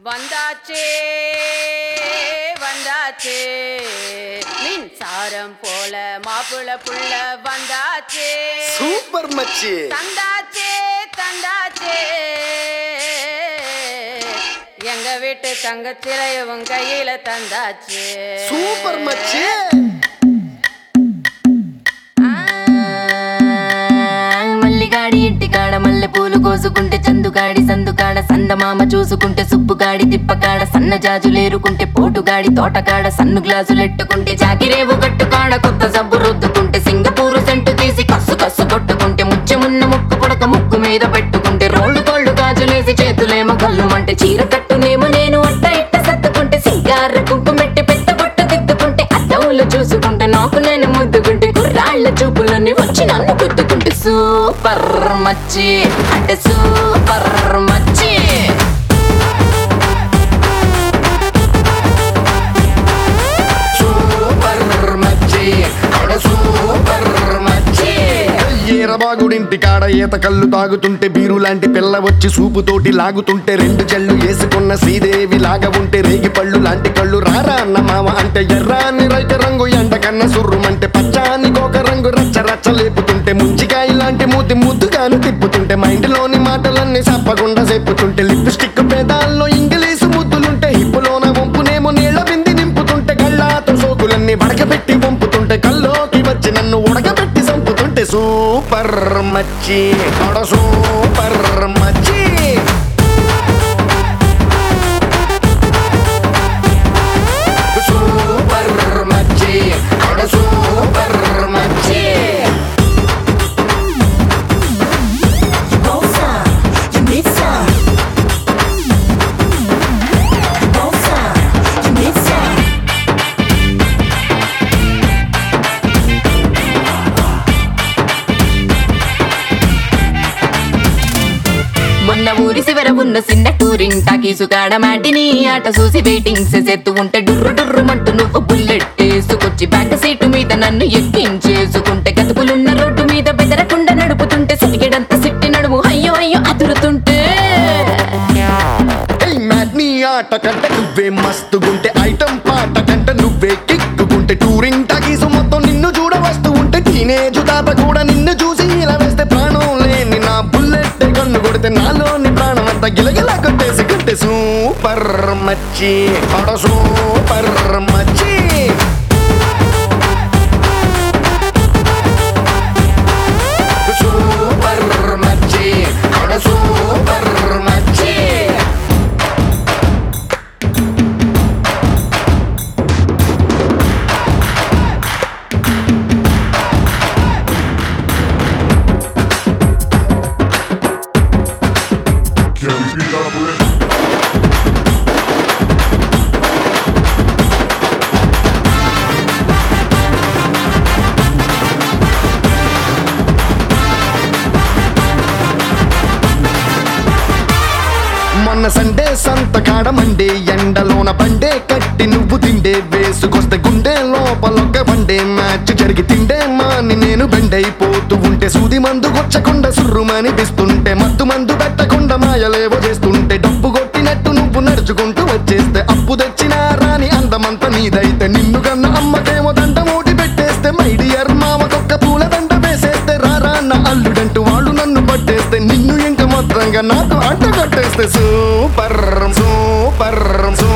வந்தாச்சே வந்தாச்சே மின்சாரம் போல மாப்பிள புள்ள வந்தாச்சே சூப்பர் மச்சி தந்தாச்சே தந்தாச்சே எங்க வீட்டு தங்கச்சிலையும் கையில தந்தாச்சே சூப்பர் மச்சி మల్లిగాడి ఇంటికాడ మల్లె పూలు కోసుకుంటే చందుగాడి సందుకాడ సందమామ చూసుకుంటే సుబ్బుగాడి తిప్పకాడ సన్న జాజులేరుకుంటే పోటుగాడి తోటకాడ సన్ను గ్లాసులెట్టుకుంటే జాకిరేవు గట్టుకాడ కొత్త సబ్బు రుద్దుకుంటే సింగపూరు సెంటు తీసి కస్సు కస్సు కొట్టుకుంటే ముచ్చెమున్న ముక్కు పుడక ముక్కు మీద పెట్టుకుంటే రోళ్ళు కోళ్ళు గాజులేసి చేతులేమో కళ్ళుమంటే చీర కట్టునేమో నేను అట్ట ఇట్ట సత్తుకుంటే సింగార కుంకుమెట్టి పెట్ట బొట్ట దిద్దుకుంటే అద్దవులు చూసుకుంటే నాకు నేను ముద్దుకుంటే కుర్రాళ్ళ చూపులన్నీ వచ్చి నన్ను గుద్దుకుంటే సూపర్ మచ్చి అంటే సూపర్ మచ్చి సూపర్ మచ్చి అంటే సూపర్ మచ్చి ఈరబాగుడింటి కాడ ఈత కళ్ళు తాగుతుంటే బీరు లాంటి పిల్ల వచ్చి సూపుతోటి లాగుతుంటే రెండు చెళ్ళు వేసుకున్న శ్రీదేవి లాగా ఉంటే రేగి పళ్ళు లాంటి కళ్ళు రారా అన్న మామ అంటే ఎర్రాని రైత రంగు ఎండ కన్న సుర్రుమంటే పచ్చాని కోక రంగు రచ్చ రచ్చ లేపుతుంటే ముంచికాయ లాంటి మూతి ముద్దుగాను తిప్పుతుంటే మైండ్లోని మాటలన్నీ చెప్పకుండా చెప్పుతుంటే లిప్స్టిక్ పేదాల్లో ఇంగ్లీషు ముద్దులుంటే హిప్పులోన వంపునేమో నీళ్ళ బింది నింపుతుంటే కళ్ళాతో సోకులన్నీ వడకబెట్టి వంపుతుంటే కల్లోకి వచ్చి నన్ను ఉడకబెట్టి చంపుతుంటే సూపర్ మచ్చి అడ సూపర్ మచ్చి సూపర్ మచ్చి అడ సూపర్ మచ్చి మొన్న ఊరి శివర ఉన్న చిన్న టూరింగ్ టాకీసుకాడ మాటిని ఆట చూసి వెయిటింగ్ చేసేత్తు ఉంటే డుర్రు డుర్రు మంటూ నువ్వు బుల్లెట్ వేసుకొచ్చి బ్యాక్ సీటు మీద నన్ను ఎక్కించేసుకుంటే గతుకులున్న రోడ్డు మీద బెదరకుండా నడుపుతుంటే సిటికెడంత సిట్టి నడుము అయ్యో అయ్యో అదురుతుంటే నీ ఆట కంటే నువ్వే మస్తుగుంటే ఐటమ్ పాట కంటే నువ్వే కిక్కుకుంటే టూరింగ్ టాకీసు మొత్తం నిన్ను చూడ వస్తూ ఉంటే టీనేజ్ తాత కూడా నిన్ను చూసి ఇలా వేస్తే ప్రాణం లేని నా బుల్లెట్ కన్ను కొడితే నాలోని ప్రాణం అంతా గిలగిలా కొట్టేసి కొట్టే సూపర్ మచ్చి అడ సూపర్ మచ్చి సూపర్ మచ్చి అడ సూపర్ మచ్చి మొన్న సండే సంతకాడ మండే ఎండలోన పండే కట్టి నువ్వు తిండే వేసుకొస్తే గుండె లోపలొక్క బండే మ్యాచ్ జరిగి తిండే మాని నేను బెండైపోతూ ఉంటే సూది మందు కొచ్చకుండా సుర్రుమని పిస్తుంటే మత్తు మందు పెట్టకుండా మాయలేవో చేస్తుంటే డబ్బు కొట్టినట్టు నువ్వు నడుచుకుంటూ వచ్చేస్తే అప్పు తెచ్చిన రాని అందమంతా నీదైతే నిన్ను కన్న అమ్మకేమో దండ మూటి పెట్టేస్తే మైడియర్ మామకొక్క పూల దండ వేసేస్తే రారా అన్న అల్లుడంటూ వాళ్ళు నన్ను పట్టేస్తే నిన్ను ఇంక మొత్తంగా నాకు అంట కట్టేస్తే సూపర్ సూపర్